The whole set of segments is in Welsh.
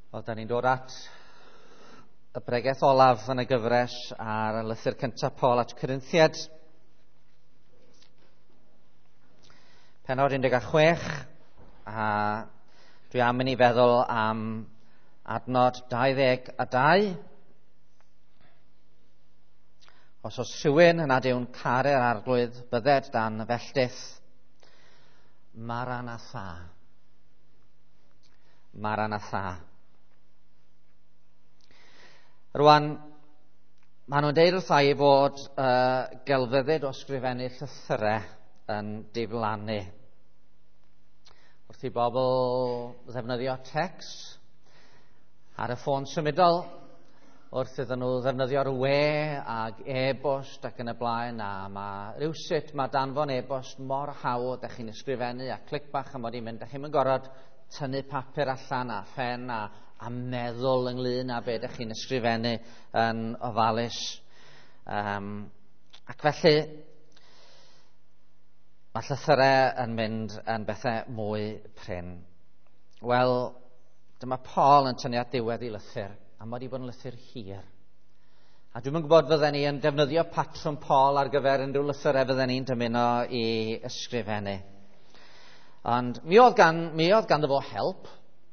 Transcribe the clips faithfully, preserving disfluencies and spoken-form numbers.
Wel, da ni'n dod at y bregeth olaf yn y gyfres ar y lythyr cyntaf Paul at Corinthiaid. Pennod un deg chwech, a dwi am yn ei feddwl am adnod dau ddeg a dau. Os oes rhywun yn ad yw'n caru'r arglwydd, bydded dan felltith, Maranatha. Maranatha. Rwan, maen nhw'n deud wrtha i fod uh, gelfyddyd o sgrifennu llythyrau yn diflannu. Wrth i bobl ddefnyddio text ar y ffôn symudol, wrth iddyn nhw ddefnyddio'r we ag e-bost ac yn y blaen, a mae rhywsut mae danfon e-bost mor hawdd ydych chi'n ysgrifennu a clic bach am bod i'n mynd, ydych chi'n mynd gorfod tynnu papur allan a phen a, a meddwl ynglyn â be ydych chi'n ysgrifennu yn ofalus. Um, ac felly, mae llythyrau yn mynd yn bethau mwy prin. Wel, dyma Paul yn tynnu at diwedd i lythyr, a mae wedi bod yn lythyr hir. A dwi'n yn gwybod fydden ni yn defnyddio patrwm Paul ar gyfer unrhyw lythyrau fydden ni'n dymuno i ysgrifennu. Ond mi oedd gan, mi oedd gan fo help.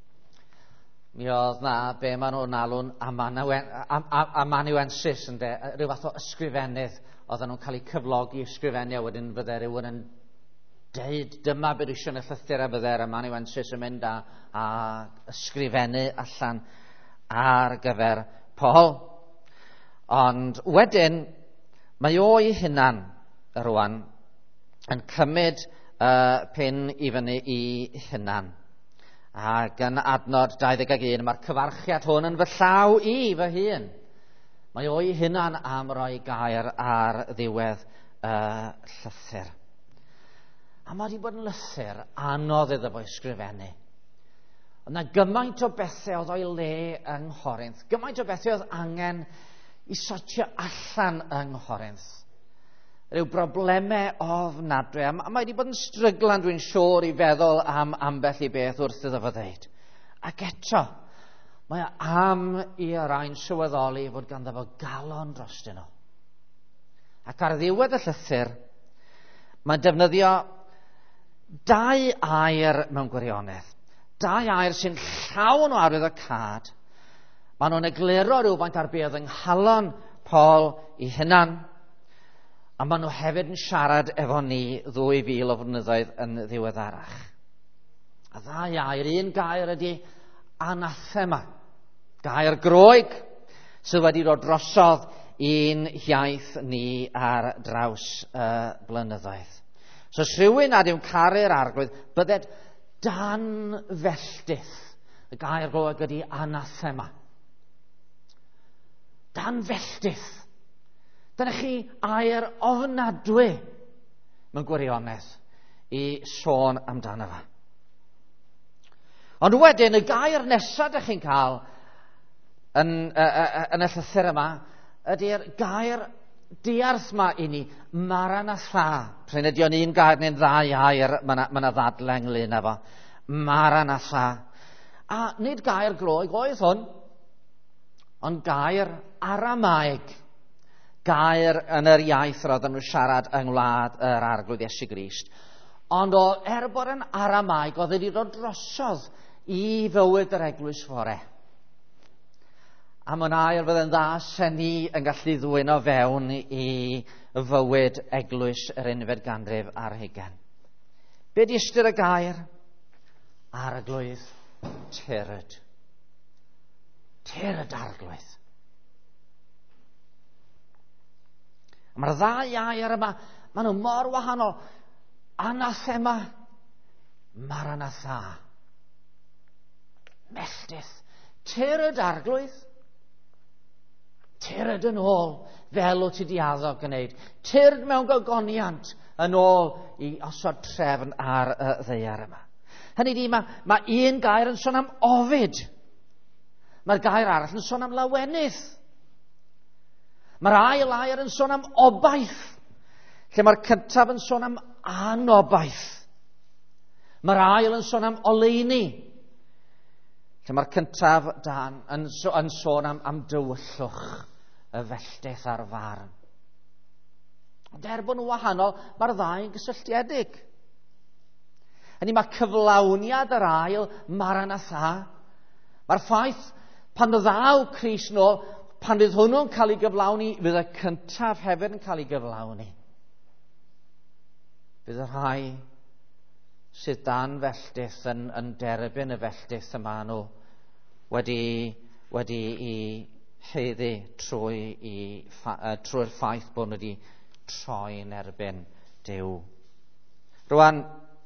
Mi oedd na be maen nhw'n alw'n amanuensis, ynde, rhyw fath o ysgrifennydd oedden nhw'n cael eu cyflogi i ysgrifennu, a wedyn fydde rhywun yn deud dyma beth eisiau yn y llythyr, a bydde'r amanuensis yn mynd a, a ysgrifennu allan ar gyfer Paul. Ond wedyn, mae o ei hunan rwan yn cymryd uh, pin i fyny i hunan. Ac yn adnod dau ddeg un, mae'r cyfarchiad hwn yn fy llaw i fy hun. Mae o'i hunan am roi gair ar ddiwedd uh, llythyr. A mae wedi bod yn lythyr anodd iddo fo ysgrifennu. Oedd yna gymaint o bethau oedd o'i le yng Nghorinth. Gymaint o bethau oedd angen i sortio allan yng Nghorinth. Rhyw broblemau ofnadwy. A mae wedi bod yn stryglan, dwi'n siŵr, i feddwl am ambell i beth wrth iddo fo ddeud. Ac eto, mae am i rhain sylweddoli fod ganddo fo galon drostyn nhw. Ac ar ddiwedd y llythyr, mae'n defnyddio dau air mewn gwirionedd. Dau air sy'n llawn o arwydd o cad. Maen nhw'n egluro rhywfaint ar be oedd yng nghalon Paul i hunan. A maen nhw hefyd yn siarad efo ni ddwy fil o flynyddoedd yn ddiweddarach. A ddau air, un gair ydy anathema. Gair groeg sydd wedi dod drosodd un iaith ni ar draws y blynyddoedd. So os rhywun nad yw'n caru'r arglwydd, bydded dan felltith. Y gair groeg ydy anathema. Dan felltith. Dyna chi air ofnadwy mewn gwirionedd i sôn amdano fa. Ond wedyn, y gair nesaf ydych chi'n cael yn, uh, yn y llythyr yma ydy'r gair diarth yma i ni, Maranatha. Pryn ydy o'n un gair neu'n ddau air, mae yna ddadle ynglyn â fo. Maranatha. A nid gair groeg oedd hwn, ond gair Aramaeg. Gair yn yr iaith roedd nhw'n siarad yng ngwlad yr arglwydd Iesu Grist. Ond o er bod yn Aramaeg, oedd wedi dod drosodd i fywyd yr eglwys fore. A mae'n air fydde'n dda sen ni yn gallu ddwyno fewn i fywyd eglwys yr unfed ganrif ar hugain. Be di ystyr y gair? Arglwydd Tyrd. Tyrd arglwydd. Mae'r ddau air yma, maen nhw mor wahanol. Anathema, Maranatha. Melltith. Tyrd arglwydd. Tyrd yn ôl, fel o ti di addo gwneud. Tyrd mewn gogoniant yn ôl i osod trefn ar y ddeiar yma. Hynny di, mae, mae un gair yn sôn am ofid. Mae'r gair arall yn sôn am lawenydd. Mae'r ail air yn sôn am obaith, lle mae'r cyntaf yn sôn am anobaith. Mae'r ail yn sôn am oleuni, Lle mae'r cyntaf dan yn, yn sôn am, am dywyllwch y felltith a'r farn. Ond er bod nhw'n wahanol, mae'r ddau yn gysylltiedig. Hynny mae cyflawniad yr ail Maranatha. Mae'r ffaith pan ddaw Crist nôl, pan fydd hwnnw'n cael ei gyflawni, fydd y cyntaf hefyd yn cael ei gyflawni. Bydd y rhai sydd dan felltith yn, yn derbyn y felltith yma nhw wedi, wedi i heiddi trwy i, uh, trwy'r ffaith bod nhw wedi troi'n erbyn Duw. Rwan,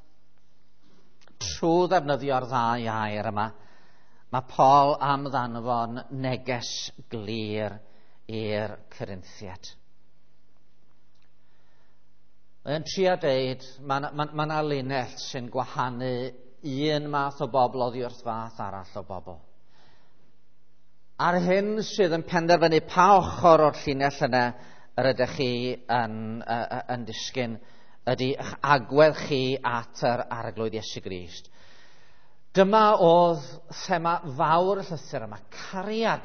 trwy ddefnyddio'r ddau air yma, mae Paul am ddanfon neges glir i'r Corinthiad. Mae'n trio deud, mae yna ma, ma linell sy'n gwahanu un math o bobl oddi wrth fath arall o bobl. A'r hyn sydd yn penderfynu pa ochr o'r llinell yna yr ydych chi yn, uh, yn disgyn ydy eich agwedd chi at yr arglwydd Iesu Grist. Dyma oedd thema fawr y llythyr yma, cariad.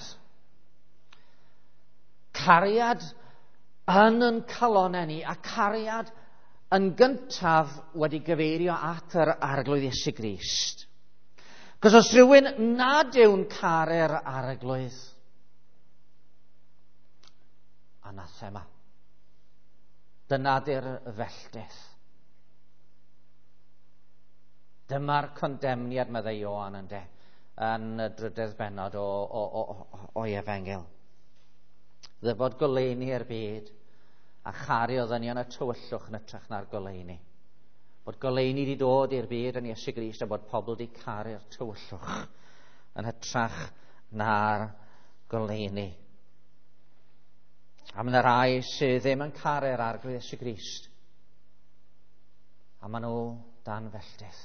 Cariad yn yn calonau ni, a cariad yn gyntaf wedi gyfeirio at yr arglwydd Iesu Grist. Cos os rhywun nad yw'n caru'r arglwydd, anathema. Dyna di'r felltith. Dyma'r condemniad meddai Ioan yn de, yn y drydydd bennod o, o, o, o Efengil. Ddyfod goleini'r byd a chario ddynion y tywyllwch yn ytrach na'r goleini. Bod goleini wedi dod i'r byd yn Iesu Grist a bod pobl wedi caru'r tywyllwch yn hytrach na'r goleini. A mae'n rai sydd ddim yn caru'r arglwydd Iesu Grist. A maen nhw dan felltith.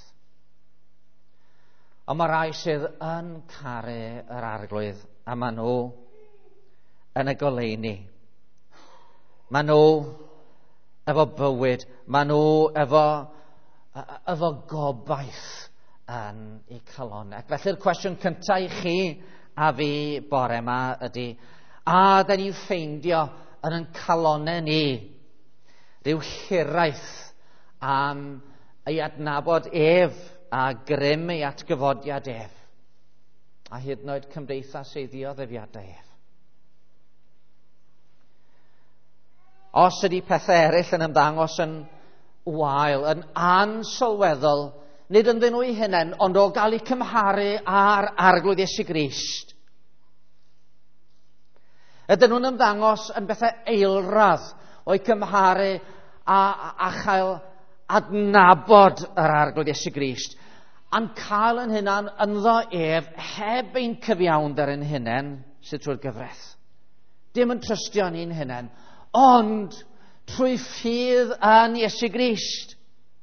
Ond mae rai sydd yn caru yr arglwydd a maen nhw yn y goleini. Maen nhw efo bywyd, maen nhw efo, efo gobaith yn eu calonau. Felly'r cwestiwn cyntaf i chi a fi bore yma ydy, a da ni'n ffeindio yn yn calonau ni rhyw hiraeth am ei adnabod ef a grym ei atgyfodiad ef, a hyd yn oed cymdeithas ei ddioddefiadau ef. Os ydy pethau eraill yn ymddangos yn wael, yn ansylweddol, nid ynddyn nhw eu hunain, ond o gael eu cymharu ar arglwydd Iesu Grist. Ydyn nhw'n ymddangos yn bethau eilradd o'i cymharu a, a chael adnabod yr arglwydd Iesu Grist, a'n cael yn hynna'n ynddo ef heb ein cyfiawnder yn hynna'n sydd trwy'r gyfraith. Dim yn trystio ni'n hynna'n, ond trwy ffydd yn Iesu Grist.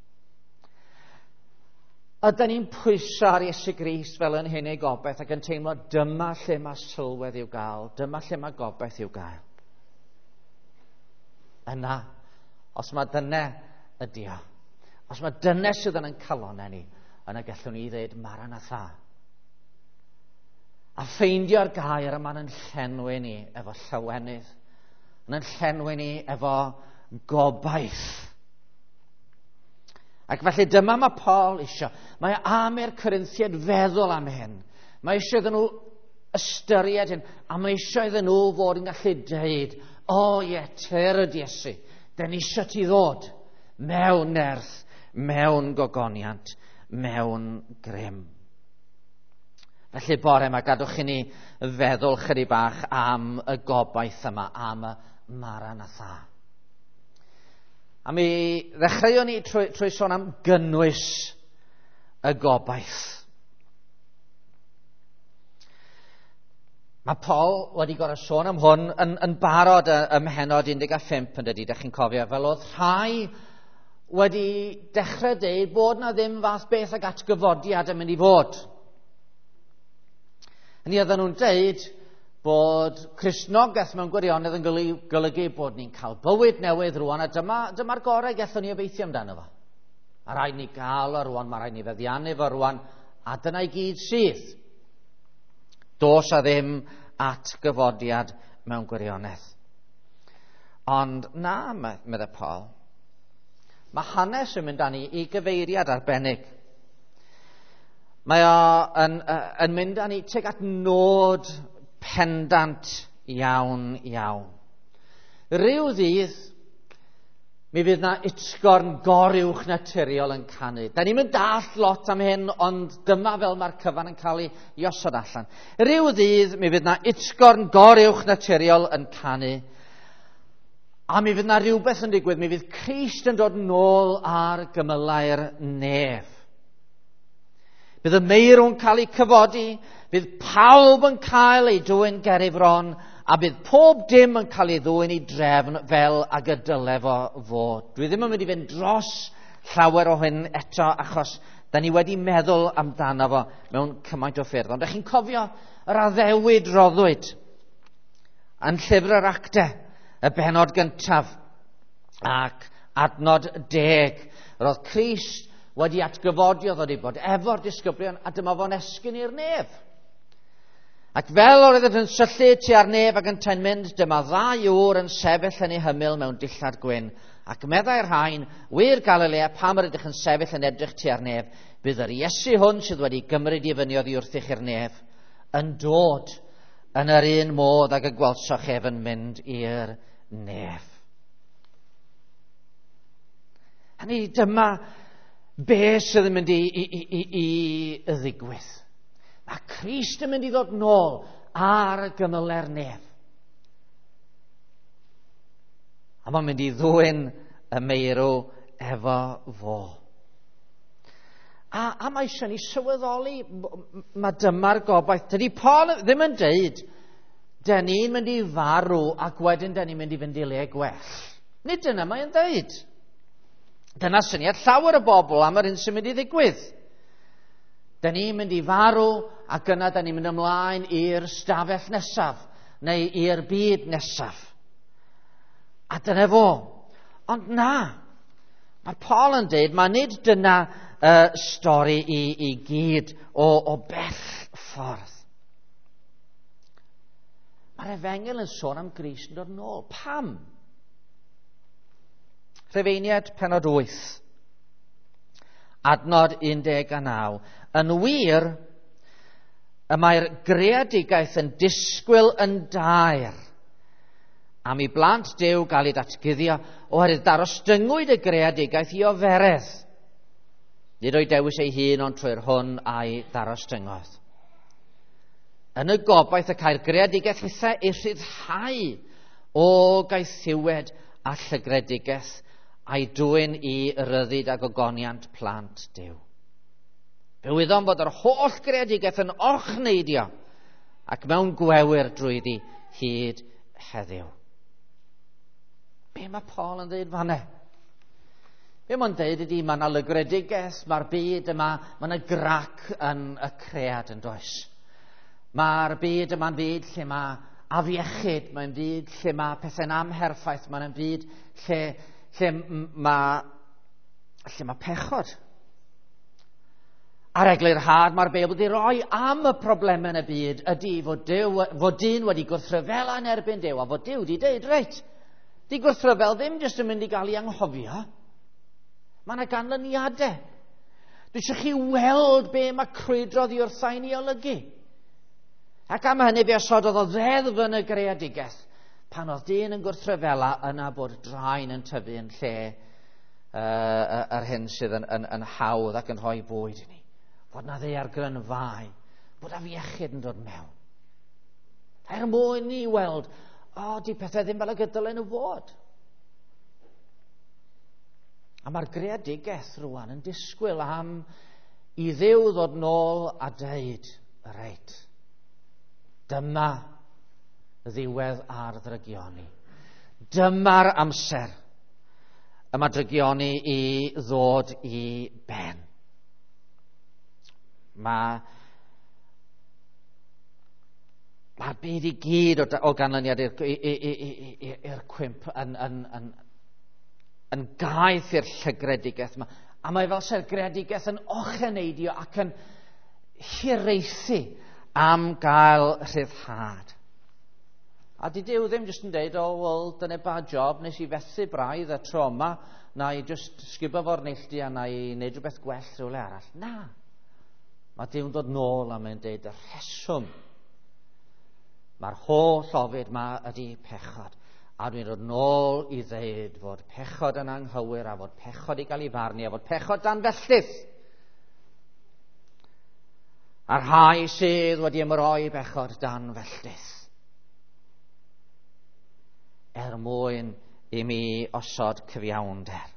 Ydyn ni'n pwyso ar Iesu Grist fel yn hyn ei gobaith ac yn teimlo dyma lle mae sylwedd i'w gael, dyma lle mae gobaith i'w gael. Yna, os mae dyna ydi o, os mae dyna sydd yn yn calonau ni, yna gallwn ni ddweud Maranatha. A ffeindio'r gair yma'n yn llenwi ni efo llawenydd, yn llenwi ni efo gobaith. Ac felly dyma mae Paul isio. Mae am i'r Corinthiad feddwl am hyn. Mae eisiau iddyn nhw ystyried hyn, a mae eisiau iddyn nhw fod yn gallu dweud, o ie, teryd Iesu, da ni eisiau ti ddod mewn nerth, mewn gogoniant, mewn grym. Felly bore yma gadwch i ni feddwl chydig bach am y gobaith yma, am y Maranatha. A mi ddechreuon ni trwy, trwy sôn am gynnwys y gobaith. Mae Paul wedi gorau sôn am hwn yn, yn barod ym Mhenod un deg pump yn dydy, ydych chi'n cofio, fel oedd rhai wedi dechrau dweud bod na ddim fath beth ag atgyfodiad yn mynd i fod. Hynny oedden nhw'n dweud bod Cristnogaeth mewn gwirionedd yn golygu bod ni'n cael bywyd newydd rwan, a dyma, dyma'r gorau gallwn ni obeithio amdano fo. A rhaid ni gael o rwan, mae rhaid ni feddiannu fo rwan, a dyna i gyd sydd. Dos a ddim at gyfodiad mewn gwirionedd. Ond na, medde Paul, mae hanes yn mynd â ni i gyfeiriad arbennig. Mae o yn, yn mynd â ni tuag at nod pendant iawn, iawn. Ryw ddydd, mi fydd na utgorn goruwch naturiol yn canu. Da ni'n mynd dall lot am hyn, ond dyma fel mae'r cyfan yn cael ei osod allan. Ryw ddydd, mi fydd na utgorn goruwch naturiol yn canu. A mi fydd na rhywbeth yn digwydd, mi fydd Crist yn dod nôl ar gymylau'r nef. Bydd y meirw'n cael ei cyfodi, bydd pawb yn cael ei dwyn ger ei fron, a bydd pob dim yn cael ei ddwyn i drefn fel ag y dyle fo fod. Dwi ddim yn mynd i fynd dros llawer o hyn eto, achos da ni wedi meddwl amdano fo mewn cymaint o ffyrdd. Ond ydych chi'n cofio yr addewid roddwyd yn llyfr yr Actau, y bennod gyntaf, ac adnod deg. Roedd Crist wedi atgyfodi o ddod i bod efo'r disgyblion, a dyma fo'n esgyn i'r nef. Ac fel oedd yn syllu tu ar nef ac yn ta'n mynd, dyma ddau ŵr yn sefyll yn ei hymyl mewn dillad gwyn. Ac meddai'r rhain, wir Galilea, pam yr ydych yn sefyll yn edrych tu ar nef, bydd yr Iesu hwn sydd wedi gymryd i fyny oddi wrthych i'r nef, yn dod yn yr un modd ag y gwelsoch ef yn mynd i'r nef. Hynny, dyma beth sydd yn mynd i, i, i, i, i ddigwydd. Mae Crist yn mynd i ddod nôl ar gymyler nef. A mae'n mynd i ddwyn y meirw efo fo. A, a mae eisiau ni sylweddoli, mae dyma'r gobaith. Dydy Paul ddim yn deud, da ni'n mynd i farw ac wedyn da ni'n mynd i fynd i le gwell. Nid dyna mae'n deud. Dyna syniad llawer o bobl am yr un sy'n mynd i ddigwydd. Da ni'n mynd i farw ac yna da ni'n mynd ymlaen i'r stafell nesaf neu i'r byd nesaf. A dyna fo. Ond na, mae Paul yn dweud, mae nid dyna uh, stori i, i gyd o, o bell ffordd. Mae'r Efengil yn sôn am Grist yn dod nôl. Pam? Rhufeiniad pennod wyth. Adnod un deg a naw. Yn wir, y mae'r greadigaeth yn disgwyl yn daer am i blant Duw gael ei datguddio oherwydd darostyngwyd y greadigaeth i oferedd. Nid o'i dewis ei hun ond trwy'r hwn a'i darostyngodd. Yn y gobaith y cael greadigaeth hithau ei rhyddhau o gaethiwed a llygredigaeth a'i dwyn i ryddid a gogoniant plant Duw. Fe wyddom bod yr holl greadigaeth yn ochneidio ac mewn gwewyr drwyddi hyd heddiw. Be mae Paul yn dweud fanne? Be mae'n dweud ydy, mae yna lygredigaeth, mae'r byd yma, mae yna grac yn y cread yn does. Mae'r byd yma'n byd lle mae afiechyd, mae'n byd lle mae pethau'n amherffaith, mae'n byd lle, lle mae, lle mae pechod. Ar eglur had, mae'r Beibl wedi rhoi am y problemau yn y byd ydy fod, Dyw, fod dyn wedi gwrthryfel yn erbyn Duw, a fod Duw wedi deud, reit, di gwrthryfel ddim jyst yn mynd i gael ei anghofio. Mae yna ganlyniadau. Dwi eisiau chi weld be mae crwydrodd i wrthau'n ei olygu. Ac am hynny fe asododd o ddeddf yn y greadigaeth pan oedd dyn yn gwrthryfela yna bod draen yn tyfu yn lle uh, yr hyn sydd yn, yn, yn hawdd ac yn rhoi bwyd i ni. Bod na ddeiar grynfau, bod afiechyd yn dod mewn. Er mwyn ni weld, o, di pethau ddim fel y gydol yn y fod. A mae'r greadigaeth rwan yn disgwyl am i Dduw ddod nôl a deud, reit, dyma ddiwedd ar ddrygioni. Dyma'r amser y mae drygioni i ddod i ben. Mae mae'r byd i gyd o, o ganlyniad i'r cwymp yn, yn, yn, yn gaeth i'r llygredigeth yma. A mae fel se'r gredigaeth yn ocheneidio ac yn hireithi am gael rhyddhad. A di Duw ddim jyst yn dweud, o, wel, dyna ba job, nes i fethu braidd y tro yma, na i jyst sgubo fo'r neilltu a na i wneud rhywbeth gwell rhywle arall. Na. Mae Duw'n dod nôl a mae'n dweud y rheswm. Mae'r holl ofid ma ydi pechod. A dwi'n dod nôl i ddeud fod pechod yn anghywir a fod pechod i gael ei farnu a fod pechod dan felltith. A'r rhai sydd wedi ymroi bechod dan felltith. Er mwyn i mi osod cyfiawnder.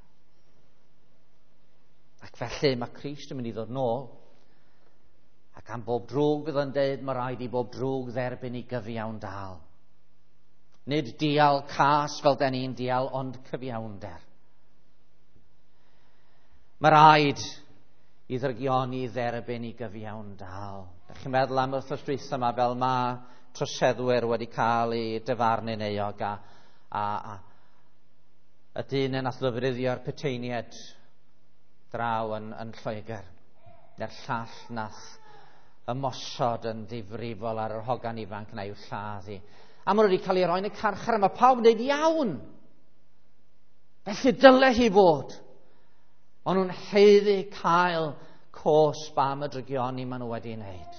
Ac felly mae Crist yn mynd i ddod nôl, ac am bob drwg fydd yn dweud mae rhaid i bob drwg dderbyn i gyfiawndal. Nid dial cas fel den ni'n dial, ond cyfiawnder. Mae rhaid i ddirgioni dderbyn i gyfiawndal. Dych chi'n meddwl am y wrthos yma fel mae troseddwyr wedi cael ei dyfarnu'n euog a a, a y dyn yn athlyfruddio'r Peteiniaid draw yn, yn Lloegr, neu'r llall nath ymosod yn ddifrifol ar yr hogan ifanc na i'w lladdu. A maen nhw wedi cael ei roi yn y carchar, a mae pawb yn dweud iawn. Felly dyle hi fod. Maen nhw'n heiddi cael cosb am y drygioni maen nhw wedi wneud.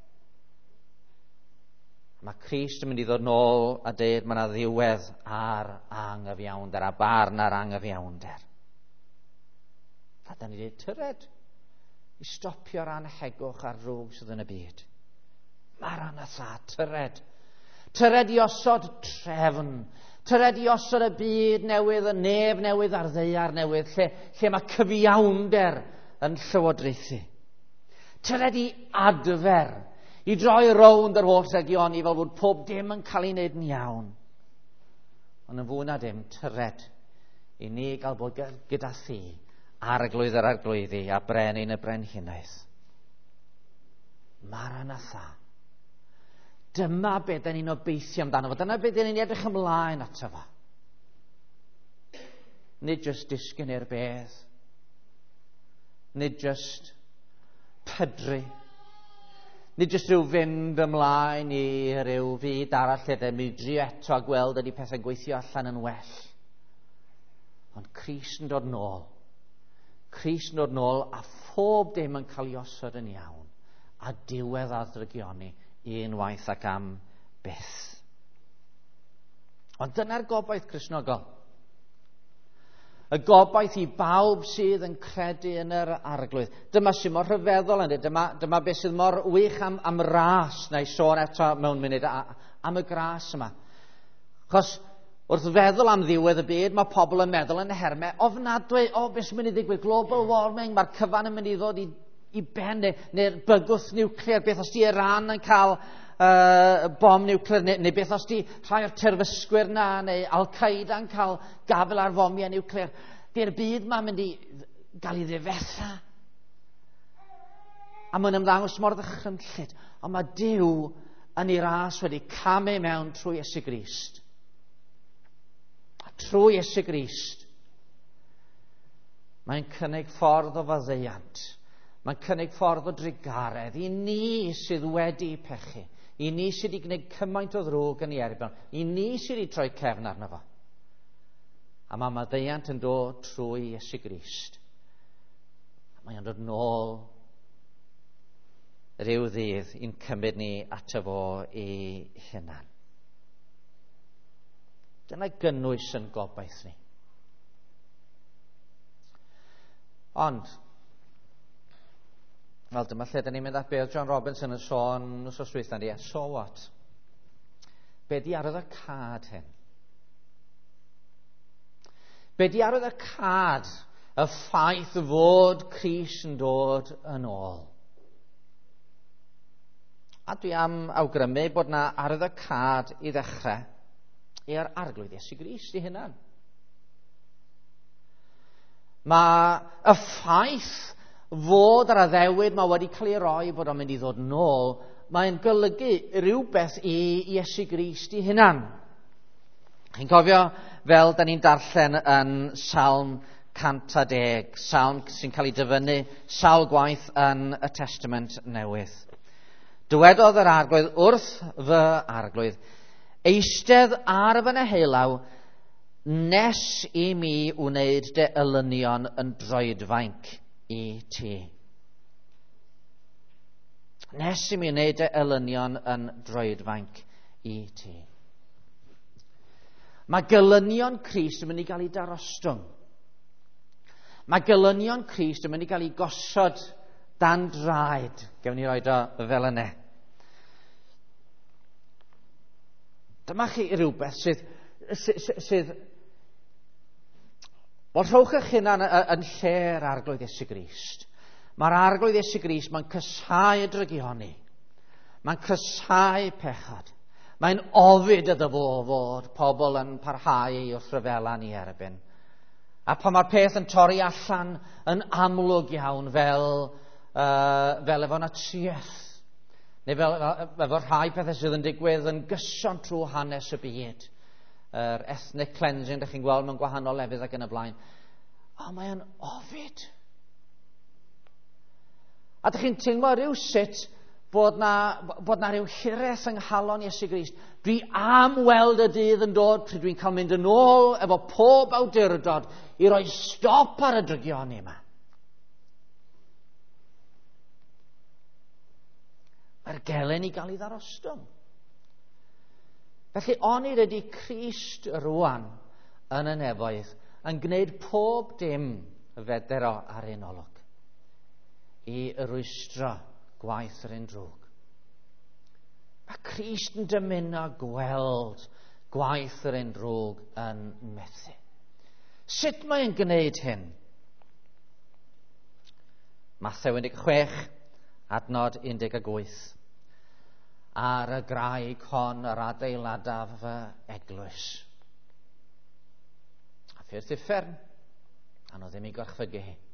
Mae Crist yn mynd i ddod nôl a dweud mae yna ddiwedd ar anghyfiawnder, a barn ar anghyfiawnder. A da ni dweud tyred i stopio'r anhegwch a'r drwg sydd yn y byd. Mae'r anatha, tyred. Tyred i osod trefn. Tyred i osod y byd newydd, y nef newydd a'r ddeiar newydd, lle, lle mae cyfiawnder yn llywodraethu. Tyred i adfer. I droi rownd yr holl regioni fel fod pob dim yn cael ei wneud yn iawn. Ond yn fwy na dim, tyred i ni gael bod gyda thi arglwydd yr arglwyddi a brenin y brenhinaeth. Maranatha. Dyma beth da ni'n obeithio amdano fo. Dyna beth da ni'n edrych ymlaen ato fo. Nid just disgyn i'r bedd. Nid just pydru. Nid jyst rhyw fynd ymlaen i ryw fyd arall lle mi drio eto a gweld ydy pethau'n gweithio allan yn well. Ond Crist yn dod nôl. Crist yn dod nôl a phob dim yn cael ei osod yn iawn. A diwedd a ddrygioni unwaith ac am byth. Ond dyna'r gobaith Cristnogol. Y gobaith i bawb sydd yn credu yn yr arglwydd. Dyma sy'n mor rhyfeddol yn dweud. Dyma, dyma beth sydd mor wych am, am ras, neu sôn eto mewn munud am y gras yma. Chos wrth feddwl am ddiwedd y byd, mae pobl yn meddwl yn hermau ofnadwy, o, beth sy'n mynd i ddigwydd, global warming, mae'r cyfan yn mynd i ddod i, i ben, neu, neu'r bygwth niwclear, beth os di Iran yn cael uh, bom niwclear, neu, neu beth os di rhai o'r terfysgwyr na, neu Al-Qaeda yn cael gafel ar fomiau niwclear. Di'r byd ma'n mynd i gael ei ddifetha. A mae'n ymddangos mor ddychrynllyd. Ond mae Duw yn ei ras wedi camu mewn trwy Iesu Grist. Trwy Iesu Grist. Mae'n cynnig ffordd o faddeuant. Mae'n cynnig ffordd o drigaredd i ni sydd wedi pechu. I ni sydd wedi gwneud cymaint o ddrwg yn ei erbyn. I ni sydd wedi troi cefn arno fo. A mae maddeuant yn dod trwy Iesu Grist. Mae'n dod nôl ryw ddydd i'n cymryd ni ato fo ei hunan. Dyna gynnwys yn gobaith ni. Ond, wel dyma lle da ni'n mynd at beth John Robinson yn sôn nos os dwytha ni, so what? Be di arwydd y cad hyn? Be di arwydd y cad y ffaith fod Crist yn dod yn ôl? A dwi am awgrymu bod na arwydd y cad i ddechrau i'r arglwydd Iesu Grist i hunan. Mae y ffaith fod yr addewid mae wedi cael ei roi bod o'n mynd i ddod nôl, mae'n golygu rhywbeth i Iesu Grist i hunan. Chi'n cofio fel da ni'n darllen yn Salm cant a deg, salm sy'n cael ei dyfynnu sawl gwaith yn y Testament Newydd. Dywedodd yr arglwydd wrth fy arglwydd, eistedd ar fy nehelaw, nes i mi wneud dy elynion yn droedfainc i ti. Nes i mi wneud dy elynion yn droedfainc i ti. Mae gelynion Crist yn mynd i gael ei darostwng. Mae gelynion Crist yn mynd i gael ei gosod dan draed. Gewn ni roed o fel yna. Dyma chi rhywbeth sydd, sydd, sydd wel, rhowch eich hunan yn lle'r arglwydd Iesu Grist. Mae'r arglwydd Iesu Grist, mae'n cysau y drygioni. Mae'n cysau pechod. Mae'n ofid iddo fo fod pobl yn parhau wrth ryfela ni erbyn. A pan mae'r peth yn torri allan yn amlwg iawn fel, uh, fel efo natriaeth, neu fel efo rhai pethau sydd yn digwydd yn gyson trwy hanes y byd. Yr ethnic cleansing, ydych chi'n gweld mewn gwahanol lefydd ac yn y blaen. O, mae'n ofid. A ydych chi'n teimlo rywsut bod na, bod na ryw hiraeth yng nghalon Iesu Grist. Dwi am weld y dydd yn dod pryd dwi'n cael mynd yn ôl efo pob awdurdod i roi stop ar y drygioni yma. Mae'r gelen i gael ei ddarostwng. Felly, onid ydy Crist rwan yn y nefoedd yn gwneud pob dim y feder o ar ein olwg i rwystro gwaith yr un drwg. Mae Crist yn dymuno gweld gwaith yr un drwg yn methu. Sut mae'n gwneud hyn? Mathew un deg chwech, adnod un deg wyth. Ar y graig hon yr adeiladaf fy eglwys. A ffyrdd uffern, a nhw ddim i gorchfygu hi.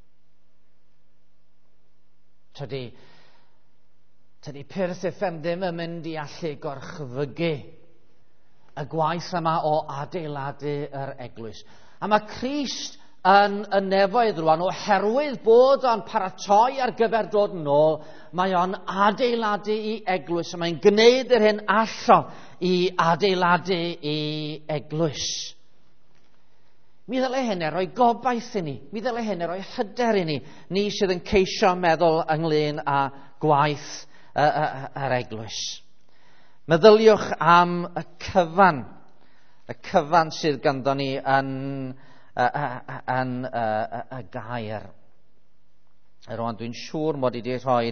Tydi, tydi Pyrrth Uffern ddim yn mynd i allu gorchfygu y gwaith yma o adeiladu yr eglwys. A mae Crist yn y nefoedd rwan, oherwydd bod o'n paratoi ar gyfer dod yn ôl, mae o'n adeiladu i eglwys, a mae'n gwneud yr hyn allo i adeiladu i eglwys. Mi ddyle hyn roi gobaith i ni, mi ddyle hyn roi hyder i ni, ni sydd yn ceisio meddwl ynglyn â gwaith yr eglwys. Meddyliwch am y cyfan, y cyfan sydd ganddo ni yn, yn y gair. Rwan dwi'n siŵr mod i wedi rhoi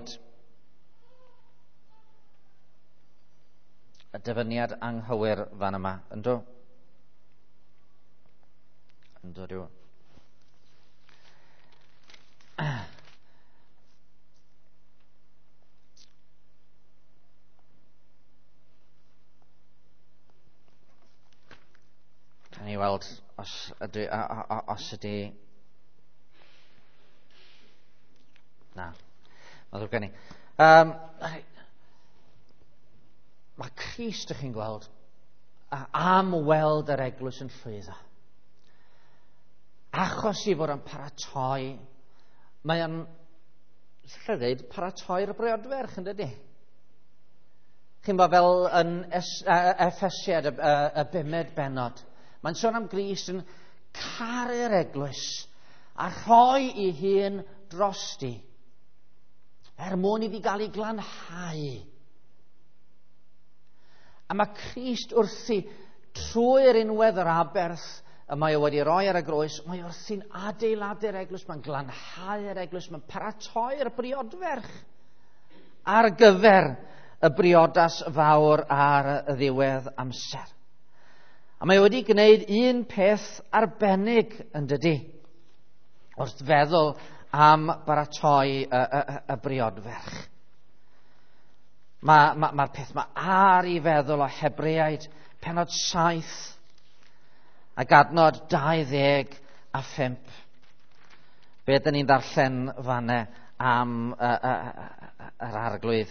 y dyfyniad anghywir fan yma, yndw? Yndw, diw. Can i weld os ydy, os ydy... Na, mae'n ddrwg gen i. Um, mae Crist, ydych chi'n gweld, am weld yr eglwys yn llwyddo. Achos i fod yn paratoi, mae o'n, lle dweud, paratoi'r briodferch, yn dydi? Chi'n bod fel yn Effesiad, y bumed benod. Mae'n sôn am Grist yn caru'r eglwys a rhoi i hun drosti, er mwyn iddi gael ei glanhau. A mae Crist wrthi trwy'r unwedd yr aberth y mae o wedi rhoi ar y groes, mae wrthi'n adeiladu'r eglwys, mae'n glanhau'r eglwys, mae'n paratoi'r briodferch ar gyfer y briodas fawr ar y ddiwedd amser. A mae wedi gwneud un peth arbennig yn dydi, wrth feddwl am baratoi y, y, y briodferch. Mae'r ma, ma peth mae ar i feddwl o Hebreaid penod saith ac adnod dau ddeg a phump. Be ydyn ni'n darllen fanne am yr arglwydd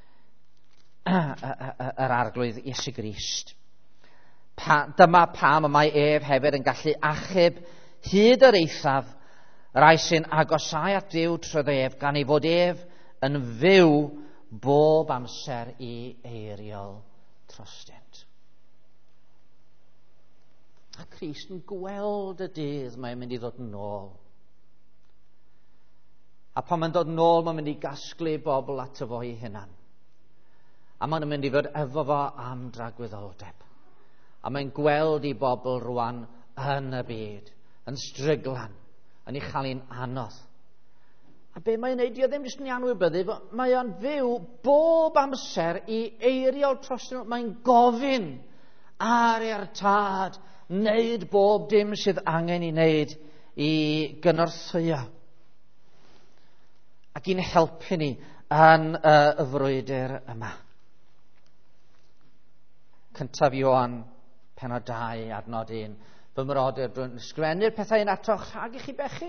yr arglwydd Iesu Grist. Pa, dyma pam y mae ef hefyd yn gallu achub hyd yr eithaf rai sy'n agosau at Dduw trwy ef, gan ei fod ef yn fyw bob amser i eiriol trostynt. A Crist yn gweld y dydd mae'n mynd i ddod yn ôl. A pan mae'n dod yn ôl, mae'n mynd i gasglu bobl at y fo ei hunan. A mae'n mynd i fod efo fo am dragwyddoldeb. A mae'n gweld i bobl rwan yn y byd, yn stryglan, yn ei chael hi'n anodd. A be mae'n neud, i o ddim jyst yn anwybyddu, mae o'n fyw bob amser i eiriol trostyn. Mae'n gofyn ar e'r tad, wneud bob dim sydd angen i wneud i gynorthwyo. Ac i'n helpu ni yn uh, y frwydr yma. Cyntaf Ioan, pennod dau, adnod un. Fy mrodyr, dwi'n sgwennu'r pethau yn atoch rhag i chi bechu.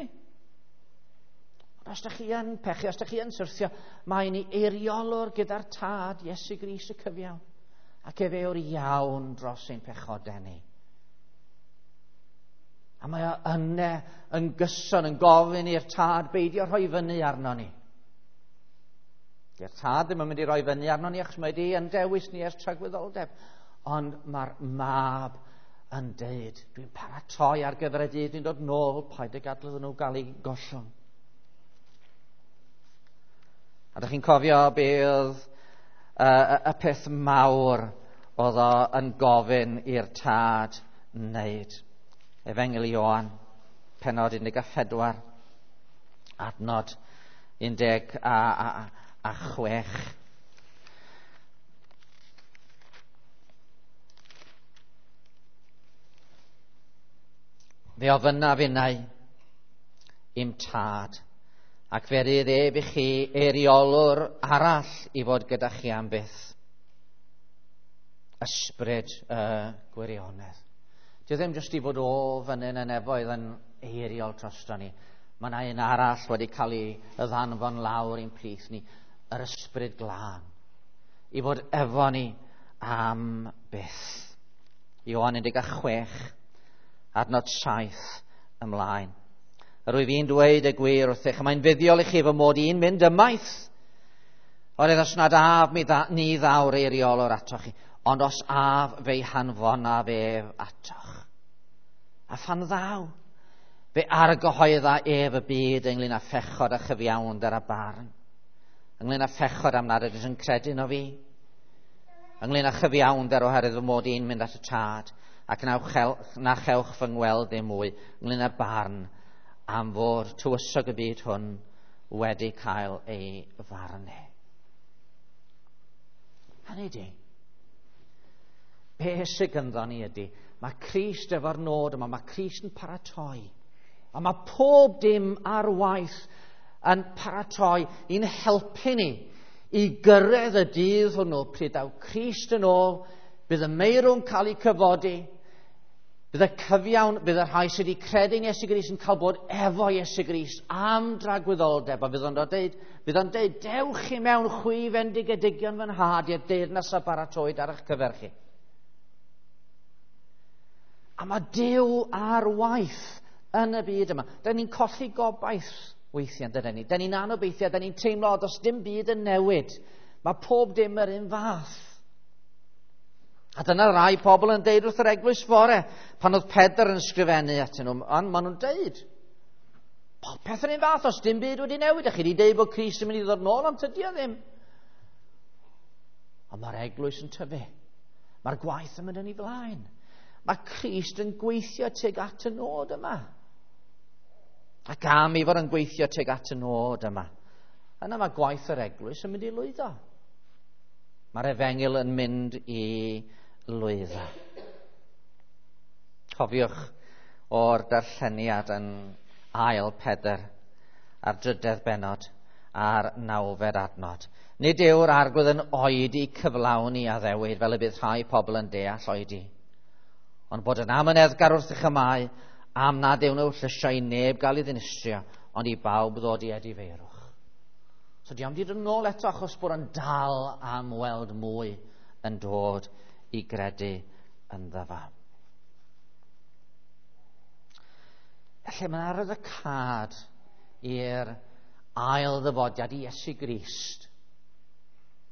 Os ydych chi yn pechu, os ydych chi yn syrthio, mae'n ei eiriolwr gyda'r tad Iesu Grist y cyfiawn, ac efe o'r iawn dros ein pechodau ni. A mae o yna yn gyson, yn gofyn i'r tad beidio rhoi fyny arno ni. Di'r tad ddim yn mynd i roi fyny arno ni, achos mae di yn dewis ni ers tragwyddoldeb. Ond mae'r mab yn deud, dwi'n paratoi ar gyfer y dydd, dwi'n dod nôl, paid y gadw nhw gael ei gollwng. A ydych chi'n cofio be oedd uh, y peth mawr oedd o yn gofyn i'r tad wneud. Efengil Ioan, pennod un deg a phedwar, adnod un deg a, a, a chwech. Fe ofynna finnau i'm tad, ac fe rydd ef i chi eiriolwr arall i fod gyda chi am byth. Ysbryd uh, gwirionedd. Dio ddim jyst i fod o fyny yn efoedd yn eiriol trosto ni. Mae yna un arall wedi cael ei ddanfon lawr i'n plith ni, yr ysbryd glân, i fod efo ni am byth. Ioan un deg a chwech, adnod saith ymlaen. Rwy fi'n dweud y gwir wrthych, mae'n fuddiol i chi fy mod i'n mynd ymaith. Ond os nad af mi dda, ni ddawr eiriolwr atoch chi, ond os af fe'i hanfonaf ef atoch. A phan ddaw, fe argyhoedda ef y byd ynglŷn â phechod a chyfiawnder a barn. Ynglŷn â phechod am nad ydych yn credu no fi. Ynglŷn â chyfiawnder oherwydd fy mod i'n mynd at y tad, ac na chewch fy ngweld ddim mwy. Ynglŷn â barn am fod tywysog y byd hwn wedi cael ei farnu. Hynny di. Be sydd gynddo ni ydy, mae Crist efo'r nod yma, mae Crist yn paratoi. A mae pob dim ar waith yn paratoi i'n helpu ni i gyrraedd y dydd hwnnw pryd daw Crist yn ôl, bydd y meirw'n cael ei cyfodi, bydd y cyfiawn, bydd y rhai sydd wedi credu'n Iesu Grist yn cael bod efo Iesu Grist am dragwyddoldeb, a bydd o'n dweud, bydd o'n dweud, dewch chi mewn chwi fendigedigion fy nhad i'r deyrnas a baratoed ar eich cyfer chi. A mae Duw ar waith yn y byd yma. Da ni'n colli gobaith weithiau, dydyn ni. Da ni'n anobeithio, da ni'n teimlo os dim byd yn newid. Mae pob dim yr un fath. A dyna rai pobl yn deud wrth yr eglwys fore, pan oedd Pedr yn sgrifennu atyn nhw, ond maen nhw'n deud, popeth yn un fath, os dim byd wedi newid, a chi wedi deud bod Crist yn mynd i ddod nôl, ond tydi o ddim. Ond mae'r eglwys yn tyfu. Mae'r gwaith yn mynd yn ei flaen. Mae Crist yn gweithio tuag at y nod yma. Ac am i fod yn gweithio tuag at y nod yma. Yna mae gwaith yr eglwys yn mynd i lwyddo. Mae'r efengil yn mynd i lwyddo. Cofiwch o'r darlleniad yn ail Pedr ar drydedd bennod a'r nawfed adnod. Nid yw'r arglwydd yn oedi cyflawni a ddewid fel y bydd rhai pobl yn deall oedi. Ond bod yn amyneddgar wrth eich ymau, am nad yw'n nhw llysio i neb gael ei ddinistrio, ond i bawb ddod i edifeirwch. So diolch di dod yn ôl eto achos bod yn dal am weld mwy yn dod i gredu yn ddyfa. Felly mae'n arwydd y cad i'r ail ddyfodiad i Iesu Grist.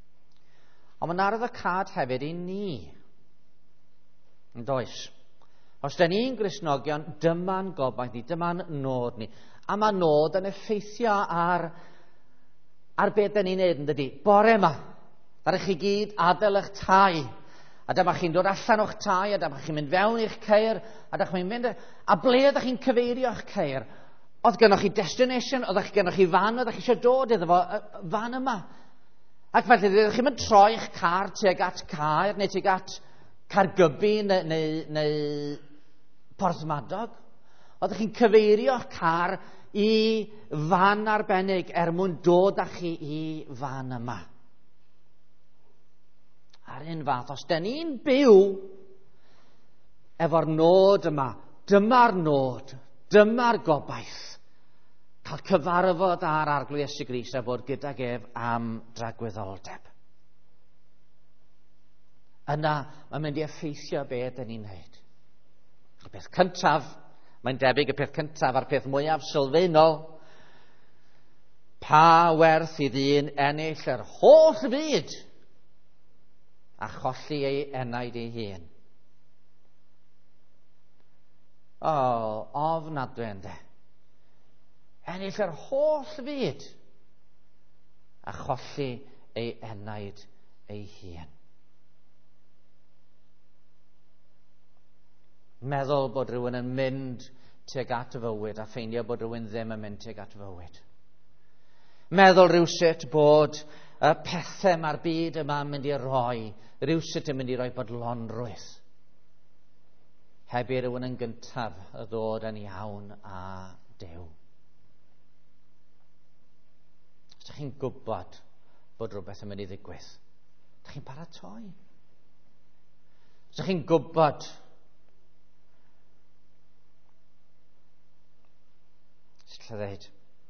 Ond mae'n arwyddocad hefyd i ni. Yn does? Os da ni'n Gristnogion, dyma'n gobaith ni, dyma'n nod ni. A mae nod yn effeithio ar, ar beth da ni'n neud yn dydi. Bore yma, ddylech chi gyd adael eich tai. A dyma chi'n dod allan o'ch tai, a dyma chi'n mynd fewn i'ch ceir, a dyma chi'n mynd, a ble ydych chi'n cyfeirio i'ch ceir? Oedd gennych chi destination, oedd gennych chi fan, oedd chi eisiau dod iddo fo, fan yma. Ac felly, ydych chi'n mynd troi eich car tuag at Caer, neu tuag at Caergybi, neu, neu, neu Porthmadog. Oedd chi'n cyfeirio eich car i fan arbennig er mwyn dod â chi i fan yma. Ar un fath, os da ni'n byw efo'r nod yma, dyma'r nod, dyma'r gobaith, cael cyfarfod ar arglwydd Iesu Grist a fod gydag ef am dragwyddoldeb. Yna, mae'n mynd i effeithio beth da ni'n neud. Y peth cyntaf, mae'n debyg y peth cyntaf a'r peth mwyaf sylfaenol, pa werth i ddyn ennill yr holl fyd a cholli ei enaid ei hun. O, ofnadwy ynde. Ennill yr holl fyd a cholli ei enaid ei hun. Meddwl bod rhywun yn mynd tuag at y fywyd a ffeindio bod rhywun ddim yn mynd tuag at y fywyd. Meddwl rhywsut bod y pethau mae'r byd yma'n mynd i roi, rhywsut yn mynd i roi bodlonrwydd. Heb i rhywun yn gyntaf y ddod yn iawn a Duw. Os ydych chi'n gwybod bod rhywbeth yn mynd i ddigwydd, ydych chi'n paratoi. Os ydych chi'n gwybod sut lle ddeud?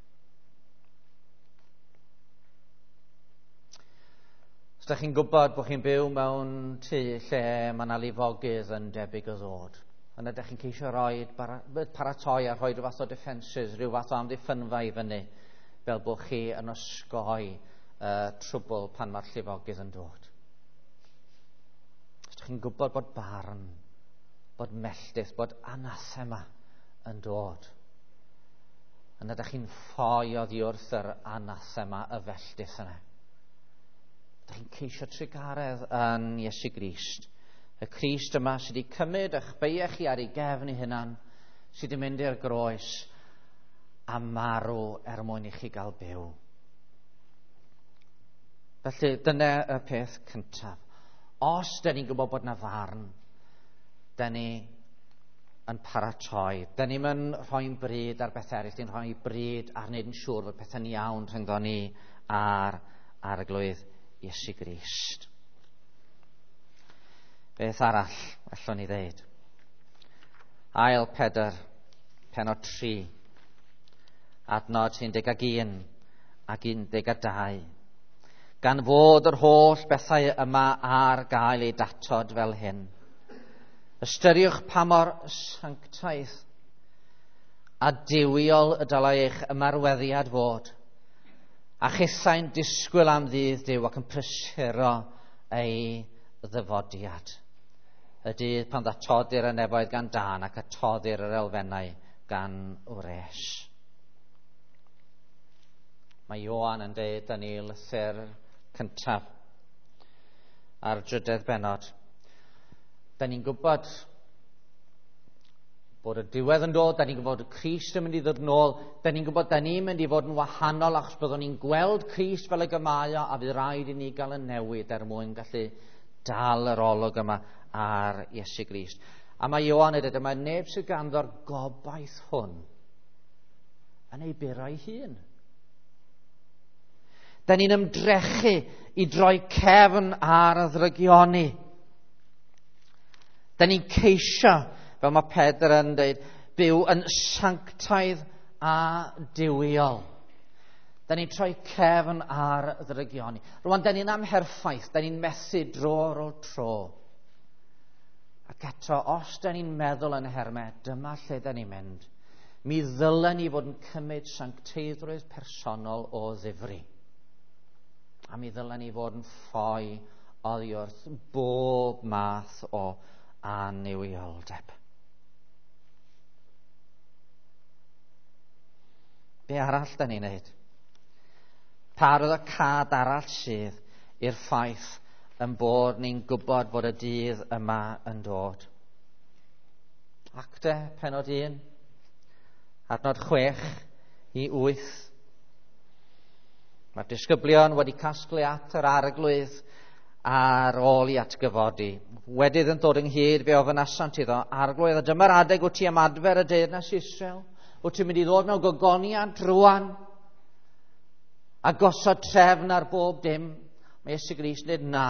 Os ydych chi'n gwybod bod chi'n byw mewn tŷ lle mae yna lifogydd yn debyg o ddod, yna ydych chi'n ceisio rhoi, paratoi a rhoi rhyw fath o defences, rhyw fath o amddiffynfa i fyny, fel bod chi yn osgoi uh, trwbl pan mae'r llifogydd yn dod. Os ydych chi'n gwybod bod barn, bod melltith, bod anathema yn dod, yna ydych chi'n ffoi oddi wrth yr anathema y felltith yna. Ydych chi'n ceisio trigaredd yn Iesu Grist. Y Crist yma sydd wedi cymryd eich beiau chi ar ei gefn ei hunan, sydd wedi mynd i'r groes a marw er mwyn i chi gael byw. Felly dyna y peth cyntaf. Os da ni'n gwybod bod yna farn, da ni yn paratoi. Da ni'n mynd rhoi'n bryd ar beth eraill, ni'n rhoi bryd ar wneud yn siŵr fod pethau'n iawn rhyngddo ni ar arglwydd Iesu Grist. Beth arall allwn ni ddeud? Ail Pedr, pennod tri, adnod un deg ag un ac un deg a dau. Gan fod yr holl bethau yma ar gael ei datod fel hyn, ystyriwch pa mor sanctaidd a diwiol y dylai eich ymarweddiad fod, a chithau'n disgwyl am ddydd Duw ac yn prysuro ei ddyfodiad. Y dydd pan ddatodir y nefoedd gan dan ac atoddir yr elfennau gan wres. Mae Ioan yn deud yn ei lythyr cyntaf ar drydydd bennod. Da ni'n gwybod bod y diwedd yn dod, da ni'n gwybod y Crist yn mynd i ddod nôl, da ni'n gwybod da ni'n mynd i fod yn wahanol achos byddwn ni'n gweld Crist fel y gymaio a fydd rhaid i ni gael y newid er mwyn gallu dal yr olwg yma ar Iesu Grist. A mae Ioan yn dweud, mae neb sydd ganddo'r gobaith hwn yn ei buro ei hun. Da ni'n ymdrechu i droi cefn ar y ddrygioni. Da ni'n ceisio, fel mae Pedr yn dweud, byw yn sanctaidd a diwiol. Da ni'n troi cefn ar y ddrygioni. Rwan, da ni'n amherffaith, da ni'n methu dro ar ôl tro. Ac eto, os da ni'n meddwl yn herme, dyma lle da ni'n mynd, mi ddylen ni fod yn cymryd sancteiddrwydd personol o ddifri. A mi ddylen ni fod yn ffoi oddi wrth bob math o anniwioldeb. Be arall da ni'n neud? Parodd y cad arall sydd i'r ffaith yn bod ni'n gwybod bod y dydd yma yn dod. Acte, pennod un, adnod chwech i wyth. Mae'r disgyblion wedi casglu at yr arglwydd ar ôl i atgyfodi. Wedydd yn dod ynghyd fe ofynasant iddo, arglwydd, a dyma'r adeg wyt ti am adfer y deyrnas Israel? Wyt ti'n mynd i ddod mewn gogoniant rwan? A gosod trefn ar bob dim? Mae Iesu Grist yn dweud na.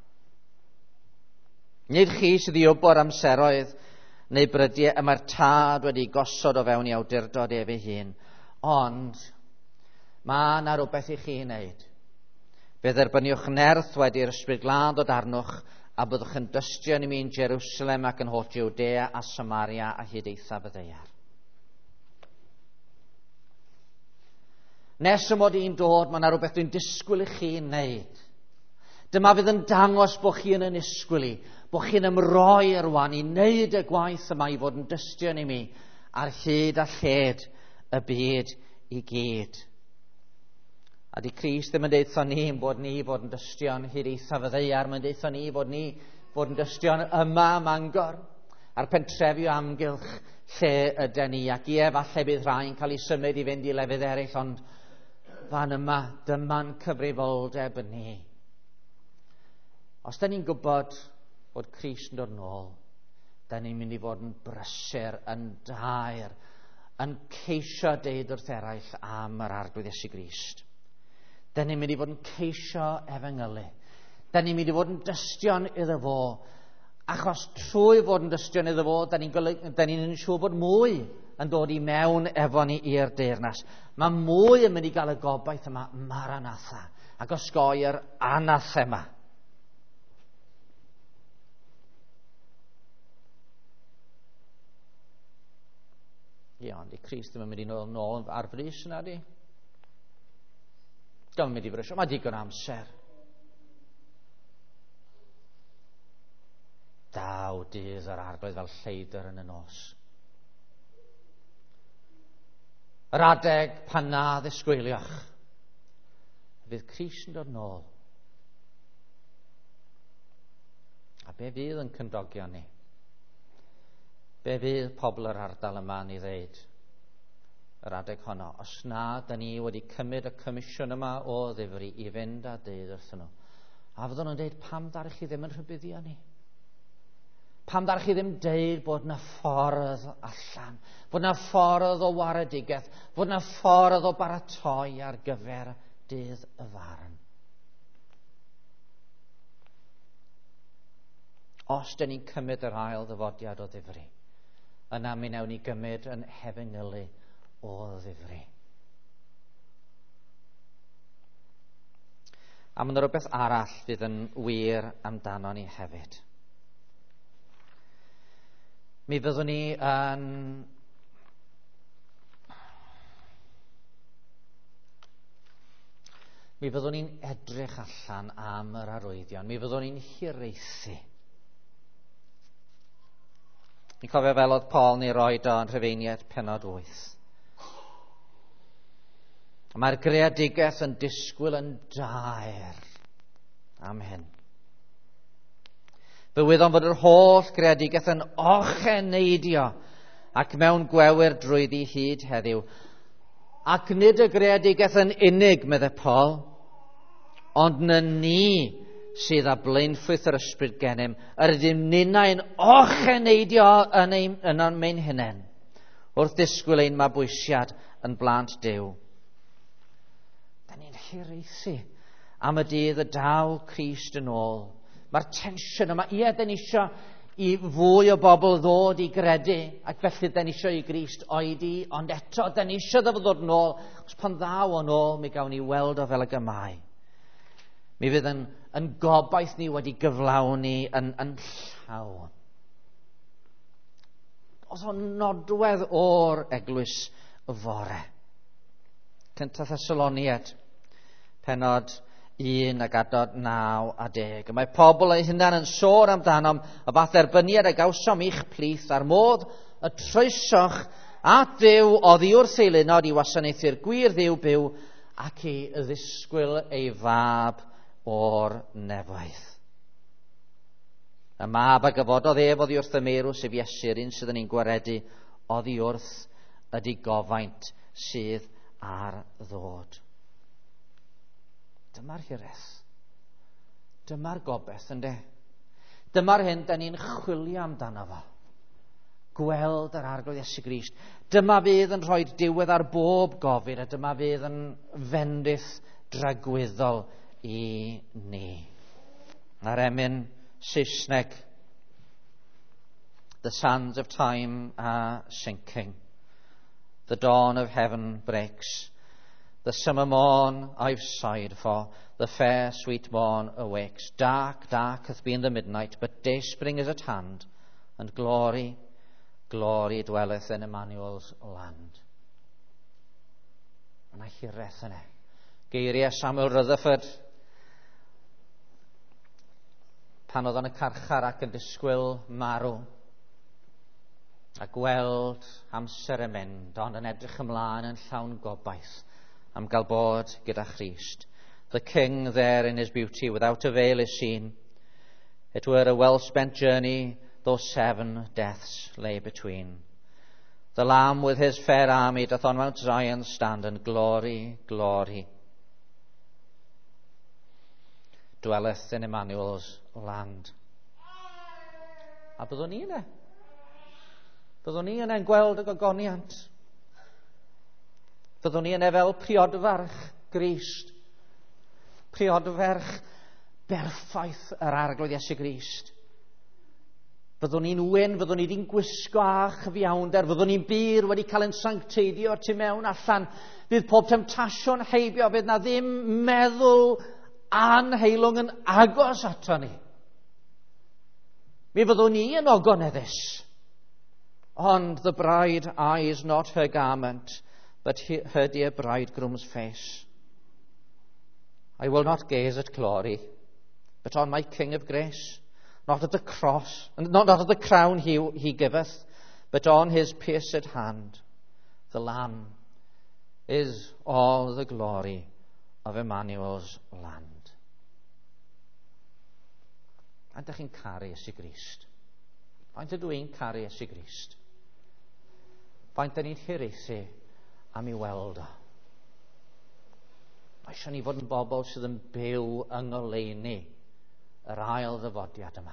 Nid chi sydd i wybod amseroedd neu brydiau y mae'r tad wedi gosod o fewn i awdurdod ef ei hun. Ond mae yna rhywbeth i chi wneud. Fe dderbyniwch nerth wedi'r ysbryd glân dod arnwch a byddwch yn dystion i mi yn Jerusalem ac yn holl Jwdea a Samaria a hyd eithaf y ddaear. Nes ymod i'n dod, mae yna rhywbeth dwi'n disgwyl i chi wneud. Dyma fydd yn dangos bod chi yn ysgwyl i, bod chi'n ymroi rwan i wneud y gwaith yma i fod yn dystion i mi ar hyd a lled y byd i gyd. A di Crist ddim yn deitho ni yn bod ni fod yn dystion hyd eithaf y ddaear, mae'n deitho ni bod ni fod yn dystion yma Mangor, a'r pentrefi o amgylch lle yden ni, ac ie, falle bydd rhai'n cael ei symud i fynd i lefydd eraill, ond fan yma, dyma'n cyfrifoldeb yn ni. Os da ni'n gwybod bod Crist yn dod nôl, da ni'n mynd i fod yn brysur, yn daer, yn ceisio deud wrth eraill am yr arglwydd Iesu Grist. Da ni'n mynd i fod yn ceisio efengylu. Da ni'n mynd i fod yn dystion iddo fo, achos trwy fod yn dystion iddo fo, da ni'n ni siŵr bod mwy yn dod i mewn efo ni i'r deyrnas. Mae mwy yn mynd i gael y gobaith yma, Maranatha, ac osgoi'r anathema. Ie, ond i Crist ddim yn mynd i nôl, nôl ar frys yna di. Dwi'n mynd i frysio, mae digon amser. Daw dydd yr arglwydd fel lleidr yn y nos. Yr adeg pan na ddisgwyliwch, fydd Crist yn dod nôl. A be fydd yn cyndogion ni? Be fydd pobl yr ardal yma ni ddeud yr adeg honno? Os na, da ni wedi cymryd y comisiwn yma o ddifri i fynd a deud wrthyn nhw. A fydden nhw'n deud, pam darach chi ddim yn rhybuddio ni? Pam darach chi ddim deud bod na ffordd allan, bod na ffordd o waredigaeth, bod na ffordd o baratoi ar gyfer dydd y farn. Os da ni'n cymryd yr ail ddyfodiad o ddifri, yna mi newn ni gymryd yn hefengylu o ddifri. A mae'n rhywbeth arall fydd yn wir amdano ni hefyd. Mi fyddwn ni yn mi fyddwn ni'n edrych allan am yr arwyddion. Mi fyddwn ni'n hiraethu. Ni'n cofio fel oedd Paul ni roed o'n Rhufeiniaid pennod wyth. Mae'r greadigaeth yn disgwyl yn daer am hyn. Fe wyddom fod yr holl greadigaeth yn ocheneidio ac mewn gwewyr drwyddi hyd heddiw. Ac nid y greadigaeth yn unig, medde Paul, ond na ni sydd â blaenffwyth yr ysbryd gennym, yr ydym ninnau'n ocheneidio yn ein, yn ein hunain, wrth disgwyl ein mabwysiad yn blant Duw. Da ni'n hiraethu am y dydd y daw Crist yn ôl. Mae'r tensiwn yma, ie, da ni isio i fwy o bobl ddod i gredu, ac felly da ni isio i Grist oedi, ond eto da ni isio ddod ddod nôl, os pan ddaw o'n ôl, mi gawn ni weld o fel y gymau. Mi fydd yn, yn gobaith ni wedi gyflawni yn, yn llawn. Os o'n nodwedd o'r eglwys y fore. Cynta Thessaloniad, pennod un ag adod naw a deg. Mae pobl ei hunan yn sôn amdanom y fath erbyniad a gawsom i'ch plith ar modd y troesoch at Dduw oddi wrth ei lunod i wasanaethu'r gwir Dduw byw ac i ddisgwyl ei fab o'r nefoedd. Y mab a gyfododd ef oddi wrth y meirw sef Iesu'r un sydd yn ein gwaredu oddi wrth ydy gofaint sydd ar ddod. Dyma'r hireth. Dyma'r gobeth, ynde? Dyma'r hyn da ni'n chwilio amdano fo. Gweld yr arglwydd Iesu Grist. Dyma fydd yn rhoi diwedd ar bob gofid a dyma fydd yn fendith dragwyddol i ni. Ar emyn Saesneg, the sands of time are sinking. The dawn of heaven breaks. The summer morn I've sighed for, the fair sweet morn awakes. Dark, dark hath been the midnight, but day spring is at hand, and glory, glory dwelleth in Emmanuel's land. Yna hireth yna. Geiriau Samuel Rutherford, pan oedd yn y carchar ac yn disgwyl marw, a gweld amser y mynd, ond yn edrych ymlaen yn llawn gobaith am gael bod gyda Christ. The King there in his beauty, without a veil is seen. It were a well-spent journey, though seven deaths lay between. The Lamb with his fair army doth on Mount Zion stand, and glory, glory dwelleth in Emmanuel's land. A byddwn ni yna? Byddwn ni yna'n gweld y gogoniant? Byddwn ni yna fel priodferch Grist, priodferch berffaith yr arglwydd Iesu Grist. Byddwn ni'n wyn, byddwn ni ddim gwisgo a chyfiawnder, byddwn ni'n byr wedi cael ein sancteiddio tu mewn allan. Bydd pob temtasiwn heibio, bydd na ddim meddwl anheilwng yn agos ato ni. Mi byddwn ni yn ogoneddus. Ond the bride eyes not her garment, but her dear bridegroom's face. I will not gaze at glory, but on my King of grace, not at the cross, and not, not at the crown he, he giveth, but on his pierced hand. The Lamb is all the glory of Emmanuel's land. Ydych chi'n caru Iesu Grist? Faint ydw i'n caru Iesu Grist? Faint ydyn ni'n hiraethu am ei weld o? Mae eisiau ni fod yn bobl sydd yn byw yng ngoleuni yr ail ddyfodiad yma.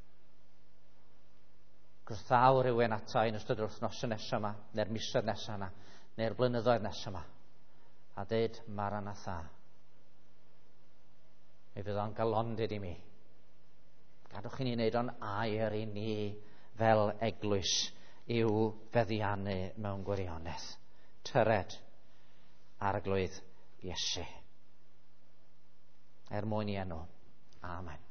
Gwrthaw rhywun ata yn ystod yr wythnosau nesaf yma, neu'r misoedd nesaf yma, neu'r blynyddoedd nesaf yma, a dweud Maranatha. Mi fydd o'n galondid i mi. Gadwch i ni wneud o'n air i ni fel eglwys i'w feddiannu mewn gwirionedd. Tyred arglwydd Iesu. Er mwyn i enw. Amen.